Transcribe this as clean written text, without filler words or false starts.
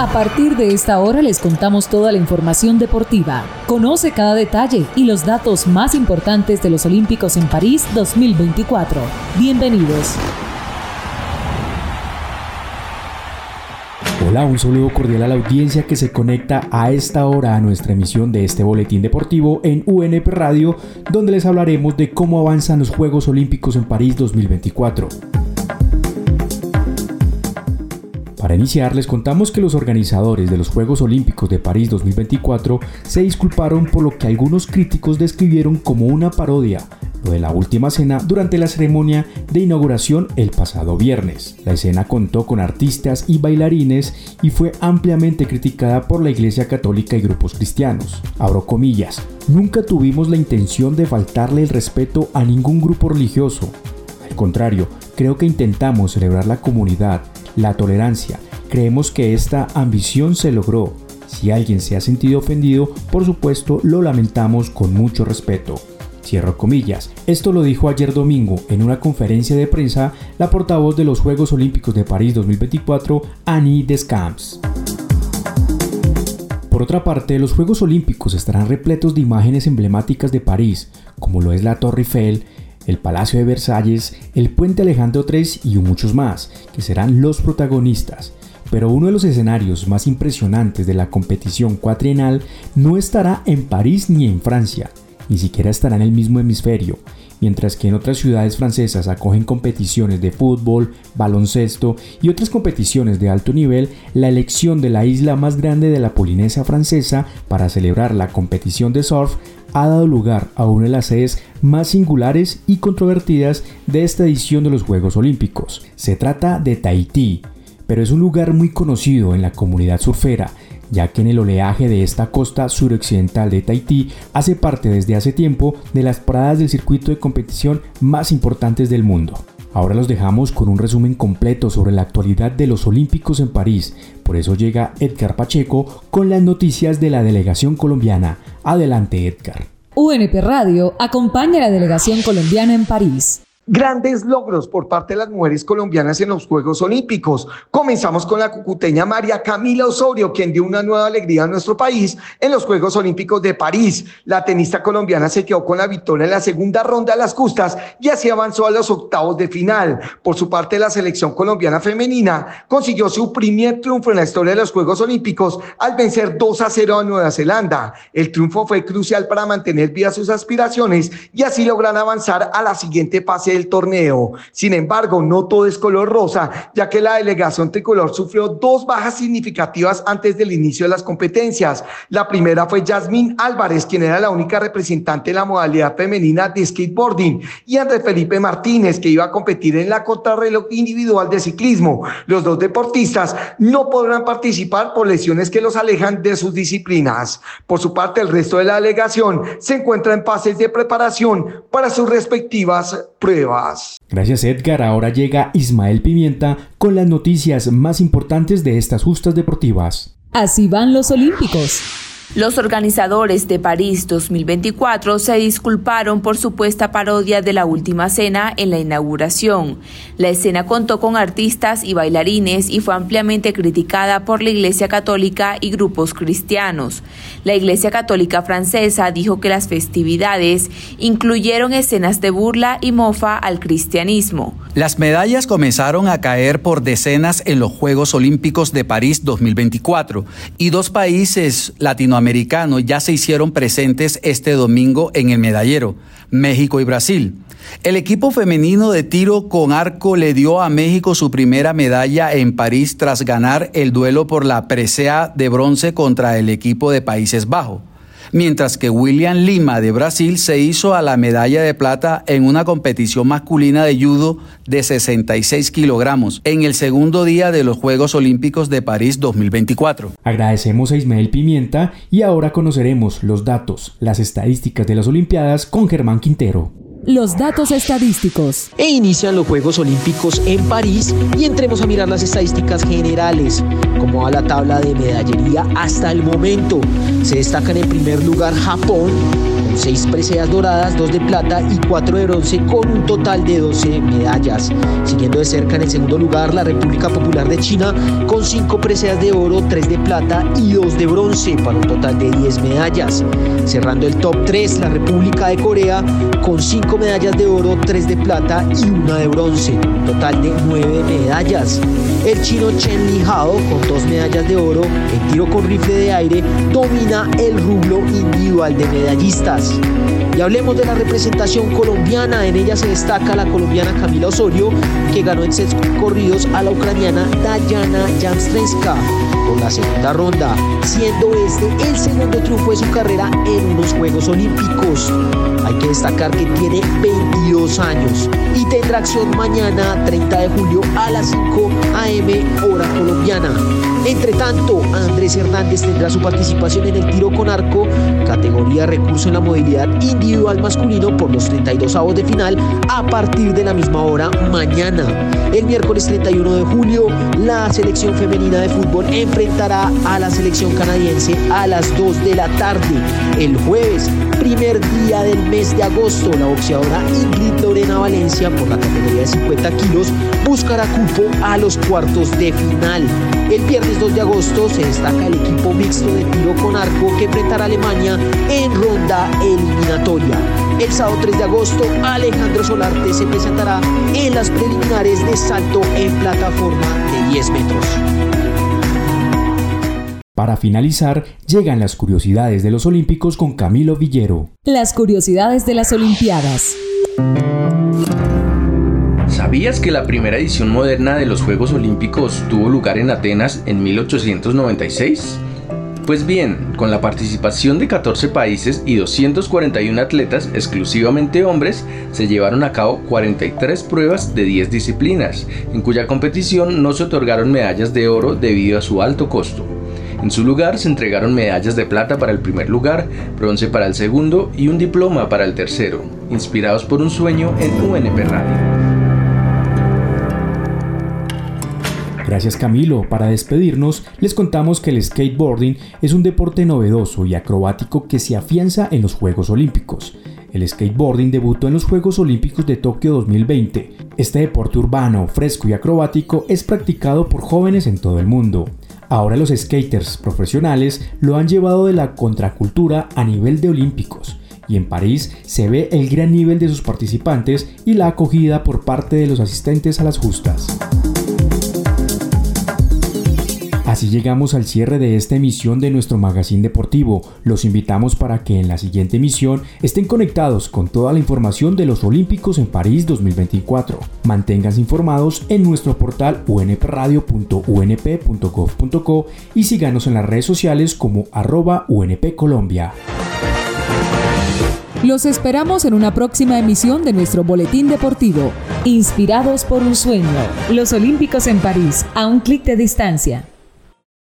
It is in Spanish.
A partir de esta hora les contamos toda la información deportiva. Conoce cada detalle y los datos más importantes de los Olímpicos en París 2024. Bienvenidos. Hola, un saludo cordial a la audiencia que se conecta a esta hora a nuestra emisión de este boletín deportivo en UNP Radio, donde les hablaremos de cómo avanzan los Juegos Olímpicos en París 2024. Para iniciar, les contamos que los organizadores de los Juegos Olímpicos de París 2024 se disculparon por lo que algunos críticos describieron como una parodia, lo de la última cena durante la ceremonia de inauguración el pasado viernes. La escena contó con artistas y bailarines y fue ampliamente criticada por la Iglesia Católica y grupos cristianos. Abro comillas, nunca tuvimos la intención de faltarle el respeto a ningún grupo religioso. Al contrario, creo que intentamos celebrar la comunidad, la tolerancia. Creemos que esta ambición se logró. Si alguien se ha sentido ofendido, por supuesto lo lamentamos con mucho respeto. Cierro comillas. Esto lo dijo ayer domingo en una conferencia de prensa la portavoz de los Juegos Olímpicos de París 2024, Annie Descamps. Por otra parte, los Juegos Olímpicos estarán repletos de imágenes emblemáticas de París, como lo es la Torre Eiffel, el Palacio de Versalles, el Puente Alejandro III y muchos más, que serán los protagonistas. Pero uno de los escenarios más impresionantes de la competición cuatrienal no estará en París ni en Francia, ni siquiera estará en el mismo hemisferio. Mientras que en otras ciudades francesas acogen competiciones de fútbol, baloncesto y otras competiciones de alto nivel, la elección de la isla más grande de la Polinesia francesa para celebrar la competición de surf ha dado lugar a una de las sedes más singulares y controvertidas de esta edición de los Juegos Olímpicos. Se trata de Tahití, pero es un lugar muy conocido en la comunidad surfera, ya que en el oleaje de esta costa suroccidental de Tahití hace parte desde hace tiempo de las paradas del circuito de competición más importantes del mundo. Ahora los dejamos con un resumen completo sobre la actualidad de los Olímpicos en París. Por eso llega Edgar Pacheco con las noticias de la delegación colombiana. Adelante, Edgar. UNP Radio acompaña a la delegación colombiana en París. Grandes logros por parte de las mujeres colombianas en los Juegos Olímpicos. Comenzamos con la cucuteña María Camila Osorio, quien dio una nueva alegría a nuestro país en los Juegos Olímpicos de París. La tenista colombiana se quedó con la victoria en la segunda ronda de las justas y así avanzó a los octavos de final. Por su parte, la selección colombiana femenina consiguió su primer triunfo en la historia de los Juegos Olímpicos al vencer 2-0 a Nueva Zelanda. El triunfo fue crucial para mantener vivas sus aspiraciones y así lograr avanzar a la siguiente fase del torneo. Sin embargo, no todo es color rosa, ya que la delegación tricolor sufrió dos bajas significativas antes del inicio de las competencias. La primera fue Yasmín Álvarez, quien era la única representante de la modalidad femenina de skateboarding, y Andrés Felipe Martínez, que iba a competir en la contrarreloj individual de ciclismo. Los dos deportistas no podrán participar por lesiones que los alejan de sus disciplinas. Por su parte, el resto de la delegación se encuentra en fases de preparación para sus respectivas pruebas. Gracias, Edgar. Ahora llega Ismael Pimienta con las noticias más importantes de estas justas deportivas. Así van los Olímpicos. Los organizadores de París 2024 se disculparon por supuesta parodia de la última cena en la inauguración. La escena contó con artistas y bailarines y fue ampliamente criticada por la Iglesia Católica y grupos cristianos. La Iglesia Católica francesa dijo que las festividades incluyeron escenas de burla y mofa al cristianismo. Las medallas comenzaron a caer por decenas en los Juegos Olímpicos de París 2024 y dos países latinoamericanos ya se hicieron presentes este domingo en el medallero, México y Brasil. El equipo femenino de tiro con arco le dio a México su primera medalla en París tras ganar el duelo por la presea de bronce contra el equipo de Países Bajos. Mientras que William Lima de Brasil se hizo a la medalla de plata en una competición masculina de judo de 66 kilogramos en el segundo día de los Juegos Olímpicos de París 2024. Agradecemos a Ismael Pimienta y ahora conoceremos los datos, las estadísticas de las Olimpiadas con Germán Quintero. Los datos estadísticos. Inician los Juegos Olímpicos en París y entremos a mirar las estadísticas generales. Como va la tabla de medallería hasta el momento. Se destacan en primer lugar Japón, con 6 preseas doradas, 2 de plata y 4 de bronce, con un total de 12 medallas. Siguiendo de cerca en el segundo lugar la República Popular de China con 5 preseas de oro, 3 de plata y 2 de bronce, para un total de 10 medallas. Cerrando el top 3, la República de Corea con 5 medallas de oro, 3 de plata y 1 de bronce, un total de 9 medallas. El chino Chen Li-hao, con 2 medallas de oro en tiro con rifle de aire, domina el rublo individual de medallistas. Y hablemos de la representación colombiana. En ella se destaca la colombiana Camila Osorio, que ganó en sets corridos a la ucraniana Dayana Jamstrenska por la segunda ronda, siendo este el segundo triunfo de su carrera en unos Juegos Olímpicos. Hay que destacar que tiene 22 años y tendrá acción mañana 30 de julio a las 5 a.m. hora colombiana. Entre tanto, Andrés Hernández tendrá su participación en el tiro con arco, categoría recurso en la modalidad individual masculino, por los 32avos de final a partir de la misma hora mañana. El miércoles 31 de julio, la selección femenina de fútbol enfrentará a la selección canadiense a las 2 de la tarde. El jueves, primer día del mes de agosto, la boxeadora Ingrid Lorena Valencia, por la categoría de 50 kilos, buscará cupo a los cuartos de final. El viernes 2 de agosto se destaca el equipo mixto de tiro con arco que enfrentará a Alemania en ronda eliminatoria. El sábado 3 de agosto, Alejandro Solarte se presentará en las preliminares de salto en plataforma de 10 metros. Para finalizar, llegan las curiosidades de los Olímpicos con Camilo Villero. Las curiosidades de las Olimpiadas. ¿Sabías que la primera edición moderna de los Juegos Olímpicos tuvo lugar en Atenas en 1896? Pues bien, con la participación de 14 países y 241 atletas, exclusivamente hombres, se llevaron a cabo 43 pruebas de 10 disciplinas, en cuya competición no se otorgaron medallas de oro debido a su alto costo. En su lugar se entregaron medallas de plata para el primer lugar, bronce para el segundo y un diploma para el tercero, inspirados por un sueño en UNP Radio. Gracias Camilo. Para despedirnos, les contamos que el skateboarding es un deporte novedoso y acrobático que se afianza en los Juegos Olímpicos. El skateboarding debutó en los Juegos Olímpicos de Tokio 2020. Este deporte urbano, fresco y acrobático es practicado por jóvenes en todo el mundo. Ahora los skaters profesionales lo han llevado de la contracultura a nivel de olímpicos. Y en París se ve el gran nivel de sus participantes y la acogida por parte de los asistentes a las justas. Así llegamos al cierre de esta emisión de nuestro magazine deportivo. Los invitamos para que en la siguiente emisión estén conectados con toda la información de los Olímpicos en París 2024. Manténganse informados en nuestro portal unpradio.unp.gov.co y síganos en las redes sociales como @UNPColombia. Los esperamos en una próxima emisión de nuestro boletín deportivo. Inspirados por un sueño. Los Olímpicos en París, a un clic de distancia.